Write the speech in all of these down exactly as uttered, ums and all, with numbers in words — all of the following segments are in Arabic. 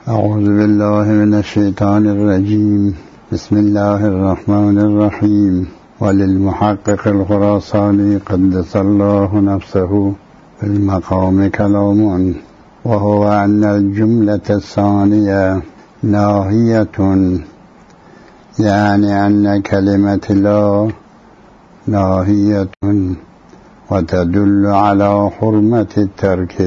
أعوذ بالله من الشيطان الرجيم. بسم الله الرحمن الرحيم. وللمحقق الخراساني قدس الله نفسه في المقام كلام، وهو أن الجملة الثانية ناهية، يعني أن كلمة لا ناهية وتدل على حرمة الترك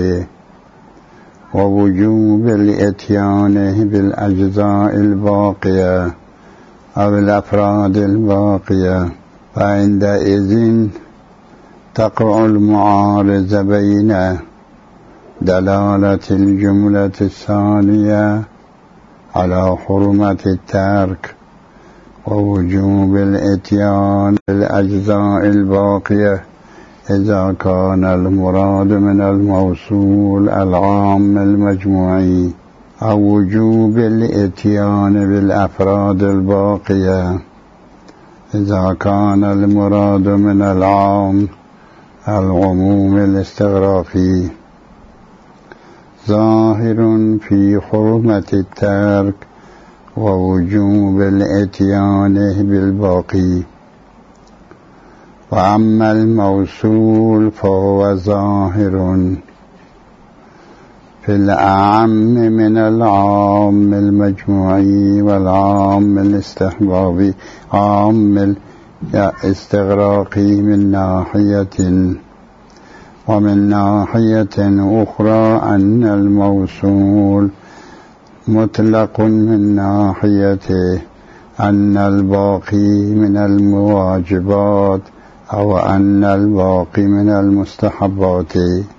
ووجوب الإتيان بالأجزاء الباقية أو الأفراد الباقية، فعندئذ تقع المعارضة بين دلالة الجملة الثانية على حرمة الترك ووجوب الإتيان بالأجزاء الباقية إذا كان المراد من الموصول العام المجموعي، أو وجوب الإتيان بالأفراد الباقية إذا كان المراد من العام العموم الاستغراقي. ظاهر في حرمة الترك ووجوب الإتيان بالباقي. وأما الموصول فهو ظاهر في الأعم من العام المجموعي والعام الاستحبابي عام الاستغراقي من ناحية، ومن ناحية أخرى أن الموصول مطلق من ناحية أن الباقي من المواجبات أو أن الباقي من المستحبات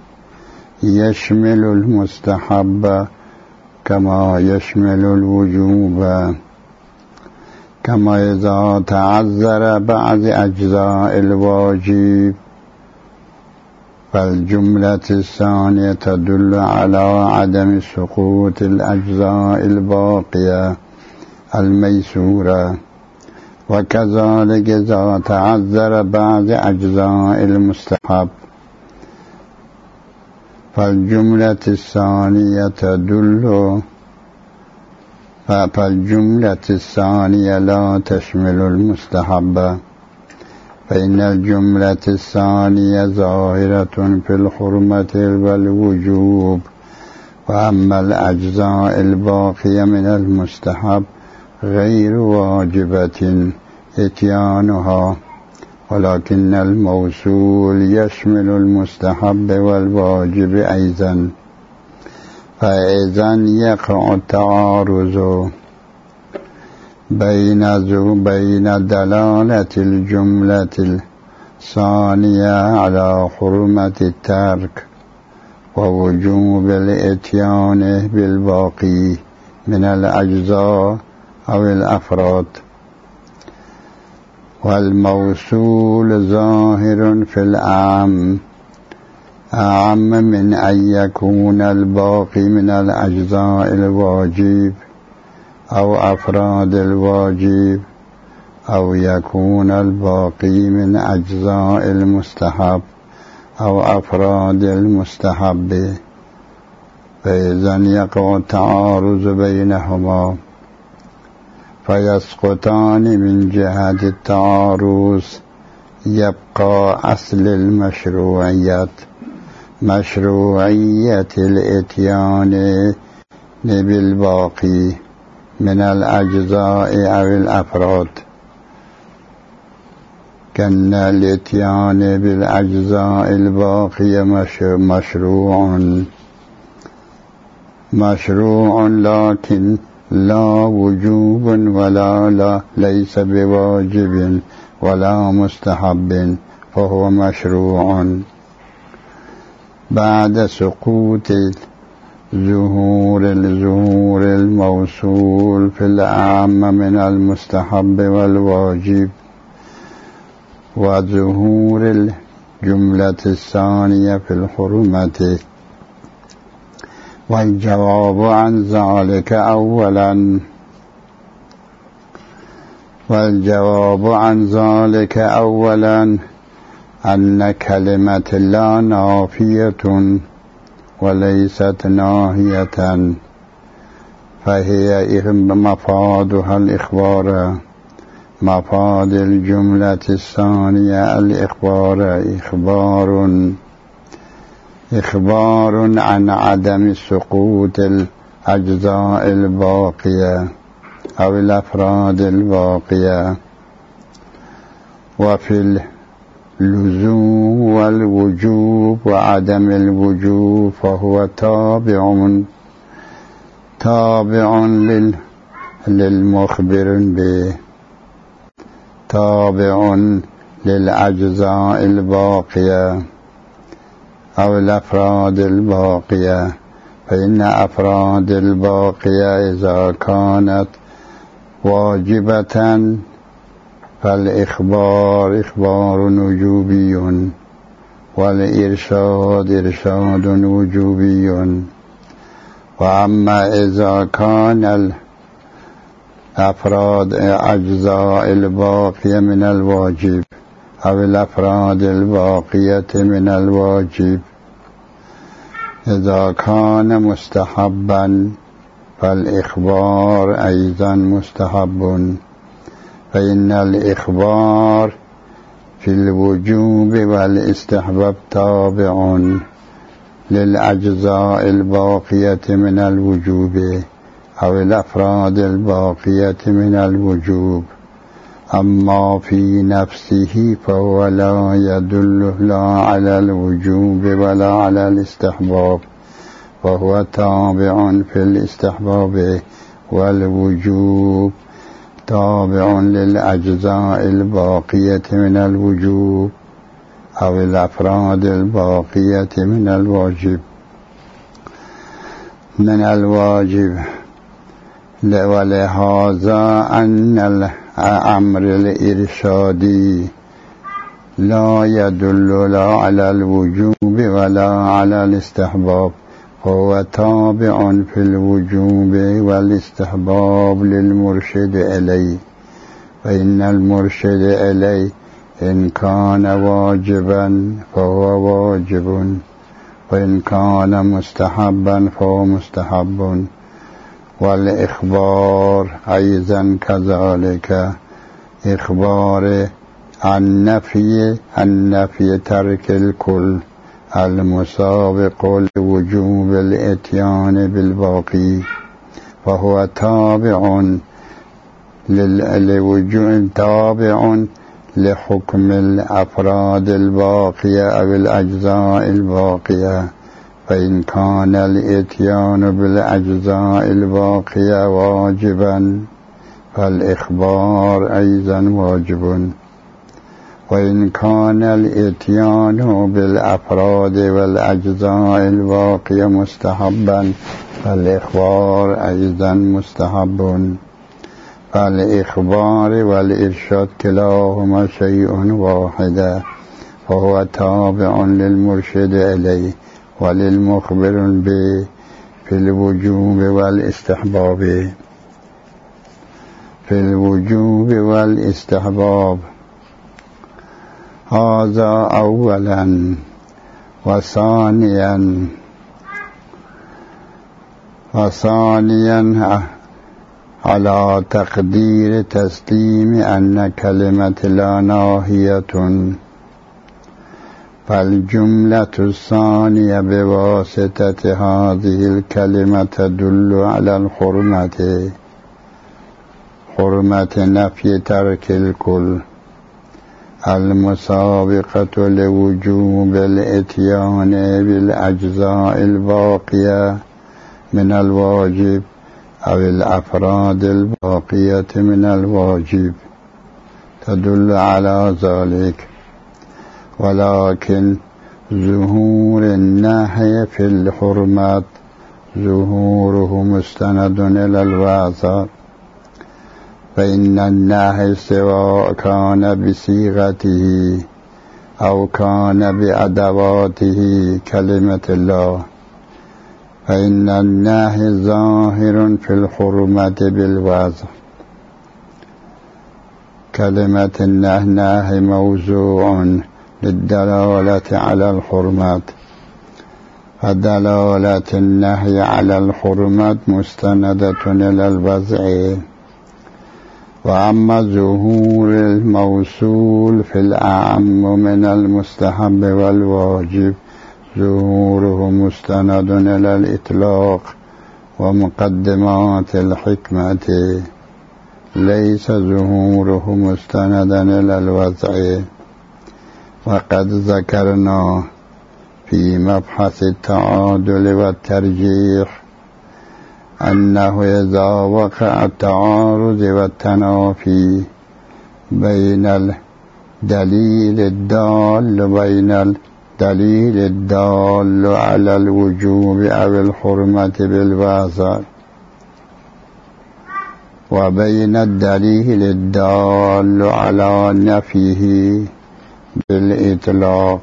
يشمل المستحب كما يشمل الوجوب، كما إذا تعذر بعض أجزاء الواجب فالجملة الثانية تدل على عدم سقوط الأجزاء الباقية الميسورة، وكذلك إذا تعذر بعض أجزاء المستحب فالجملة الثانية تدل فالجملة الثانية لا تشمل المستحب، فإن الجملة الثانية ظاهرة في الحرمة والوجوب، وأما الأجزاء الباقية من المستحب غير واجبة إتيانها، ولكن الموصول يشمل المستحب والواجب أيضا، فإذن يقع التعارض بين بين دلالة الجملة الثانية على حرمة الترك ووجوب الإتيان بالباقي من الأجزاء أو الأفراد. والموصول ظاهر في الأعم أعم من أن يكون الباقي من الأجزاء الواجب أو أفراد الواجب، أو يكون الباقي من أجزاء المستحب أو أفراد المستحب، فإذن يقع التعارض بينهما فيسقطان. من جهة التعارض يبقى أصل المشروعية، مشروعية الإتيان بالباقي من الأجزاء أو الأفراد، كأن الإتيان بالأجزاء الباقية مشروع مشروع لكن لا وجوب ولا لا ليس بواجب ولا مستحب، فهو مشروع بعد سقوط ظهور الظهور الموصول في الأعم من المستحب والواجب، وظهور الجملة الثانية في الحرمة. والجواب عن ذلك أولا والجواب عن ذلك أولا أن كلمة لا نافية وليست ناهية، فهي مفادها الإخبار. مفاد الجملة الثانية الإخبار إخبار إخبار عن عدم سقوط الأجزاء الباقية أو الأفراد الباقية. وفي اللزوم والوجوب وعدم الوجوب فهو تابع تابع لل للمخبر به، تابع للأجزاء الباقية أو الأفراد الباقية. فإن أفراد الباقية إذا كانت واجبة فالإخبار إخبار وجوبي، والإرشاد إرشاد وجوبي. وأما إذا كان الأفراد أجزاء الباقية من الواجب أو الأفراد الباقية من الواجب، إذا كان مستحبا فالإخبار أيضا مستحب. فإن الإخبار في الوجوب والاستحباب تابع للأجزاء الباقية من الوجوب أو الأفراد الباقية من الوجوب. أما في نفسه فهو لا يدل لا على الوجوب ولا على الاستحباب، وهو تابع في الاستحباب والوجوب، تابع للأجزاء الباقية من الوجوب أو الأفراد الباقية من الواجب من الواجب. ولهذا أن الأمر الإرشادي لا يدل لا على الوجوب ولا على الاستحباب، فهو تابع في الوجوب والاستحباب للمرشد إليه. فإن المرشد إليه إن كان واجبا فهو واجب، وإن كان مستحبا فهو مستحب. والإخبار أيضا كذلك، إخبار عن نفي عن نفي ترك الكل المسابق لوجوب الإتيان بالباقي، فهو تابع للوجوب تابع لحكم الأفراد الباقية أو الأجزاء الباقية. فإن كان الإتيان بالأجزاء الباقية واجبا فالإخبار أيضا واجب، وإن كان الإتيان بالأفراد والأجزاء الباقية مستحبا فالإخبار أيضا مستحب. فالإخبار والإرشاد كلاهما شيء واحد، فهو تابع للمرشد إليه وللمخبر به في الوجوب والاستحباب. في الوجوب والاستحباب هذا أولا. وثانيا وثانيا على تقدير تسليم أن كلمة لا ناهية، فالجملة الثانية بواسطة هذه الكلمة تدل على الحرمة، حرمة نفي ترك الكل المسابقة لوجوب الإتيان بالأجزاء الباقية من الواجب أو الأفراد الباقية من الواجب، تدل على ذلك. ولكن ظهور النهي في الحرمات ظهوره مستند إلى الواقع، فإن النهي سواء كان بصيغته أو كان بأدواته كلمة الله، فإن النهي ظاهر في الحرمة بالوضع. كلمة النهي موضوع للدلالة على الحرمات، فدلالة النهي على الحرمات مستندة إلى الوضع. وأما ظهور الموصول في الأعم من المستحب والواجب ظهوره مستند إلى الإطلاق ومقدمات الحكمة، ليس ظهوره مستندا إلى الوضع. وقد ذكرنا في مبحث التعادل والترجيح أنه إذا وقع التعارض والتنافي بين الدليل الدال بين الدليل الدال على الوجوب أو الحرمة بالوضع وبين الدليل الدال على نفيه بالإطلاق،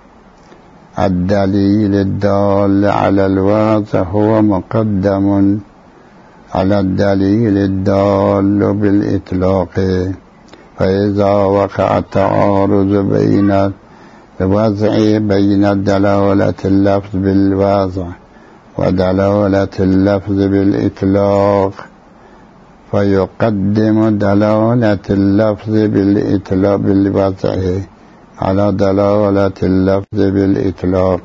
الدليل الدال على الوضع هو مقدم على الدليل الدال بالإطلاق. فإذا وقع التعارض بين الوضع بين دلالة اللفظ بالوضع ودلالة اللفظ بالإطلاق فيقدم دلالة اللفظ بالإطلاق بالوضع على دلالة اللفظ بالإطلاق،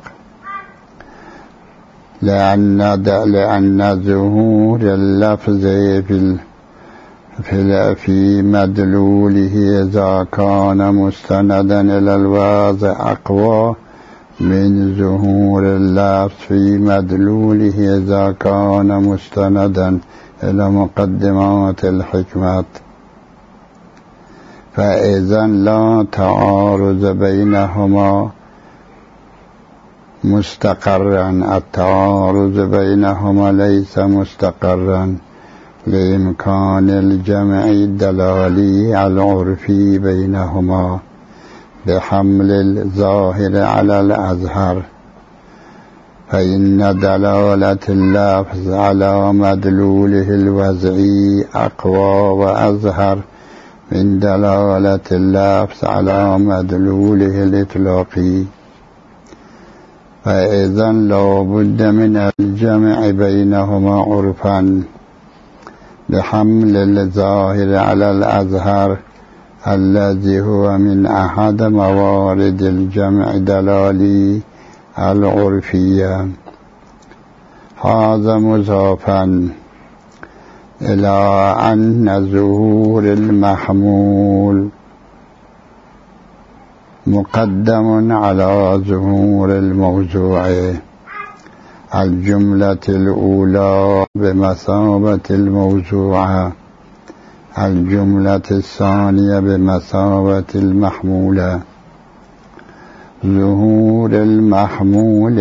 لأن لأن ظهور اللفظ في في في مدلوله إذا كان مستندا إلى الوضع أقوى من ظهور اللفظ في مدلوله إذا كان مستندا إلى مقدمات الحكمة. فإذا لا تعارض بينهما مستقرا، التعارض بينهما ليس مستقرا لإمكان الجمع الدلالي العرفي بينهما بحمل الظاهر على الأظهر، فإن دلالة اللفظ على مدلوله الوضعي أقوى وأظهر من دلالة اللفظ على مدلوله الإطلاقي. فإذا لا بد من الجمع بينهما عرفا بحمل الظاهر على الأظهر الذي هو من أحد موارد الجمع دلالي العرفية. هذا مضافا إلى أن ظهور المحمول مقدم على ظهور الموضوع، الجملة الأولى بمثابة الموضوع، الجملة الثانية بمثابة المحمولة. ظهور المحمول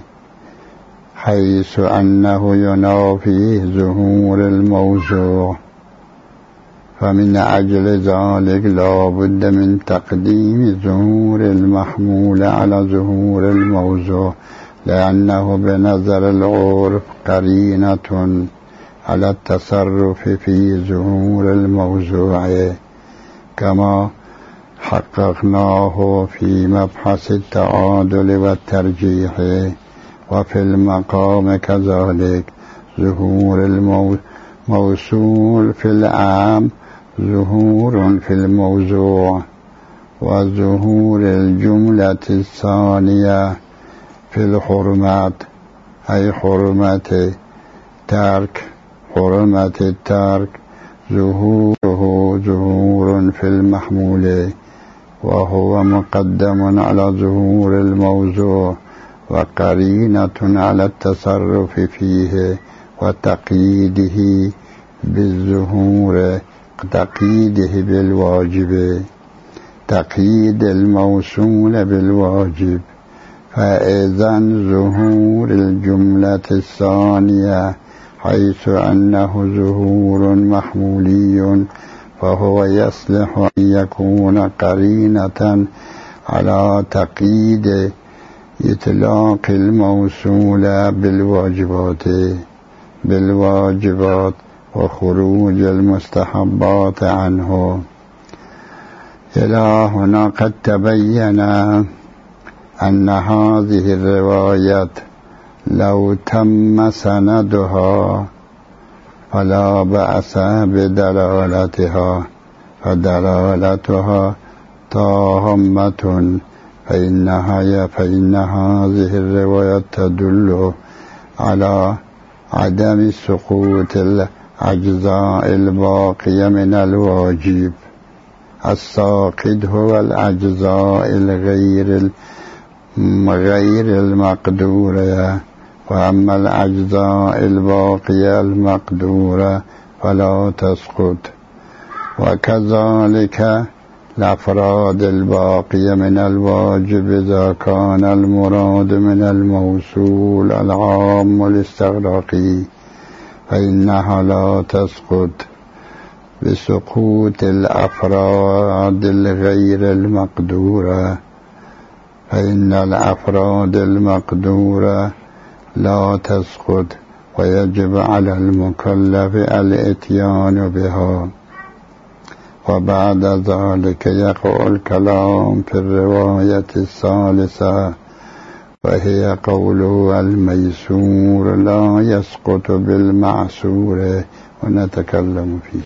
حيث أنه ينافي ظهور الموضوع، فمن أجل ذلك لا بد من تقديم ظهور المحمول على ظهور الموضوع، لأنه بنظر العرف قرينة على التصرف في ظهور الموضوع، كما حققناه في مبحث التعادل والترجيح. وفي المقام كذلك ظهور الموصول في العام ظهور في الموضوع، وظهور الجملة الثانية في الحرمات أي حرمة ترك حرمة الترك ظهوره ظهور في المحمول، وهو مقدم على ظهور الموضوع وقرينة على التصرف فيه وتقييده بالظهور تقييده بالواجب، تقييد الموصول بالواجب. فإذا ظهور الجملة الثانية حيث أنه ظهور محمولي فهو يصلح أن يكون قرينة على تقييد إطلاق الموصول بالواجبات بالواجبات وخروج المستحبات عنه. إلى هنا قد تبين أن هذه الرواية لو تم سندها فلا بأس بدلالتها، فدلالتها تامة، فإنها فإن هذه الرواية تدل على عدم سقوط الأجزاء الباقية من الواجب. الساقط هو الأجزاء الغير غير المقدورة، وأما الأجزاء الباقية المقدورة فلا تسقط. وكذلك الأفراد الباقية من الواجب إذا كان المراد من الموصول العام الاستغراقي فإنها لا تسقط بسقوط الأفراد الغير المقدورة، فإن الأفراد المقدورة لا تسقط، ويجب على المكلف الإتيان بها. وبعد ذلك يقع الكلام في الرواية الثالثة، وهي قوله الميسور لا يسقط بالمعسور، ونتكلم فيه.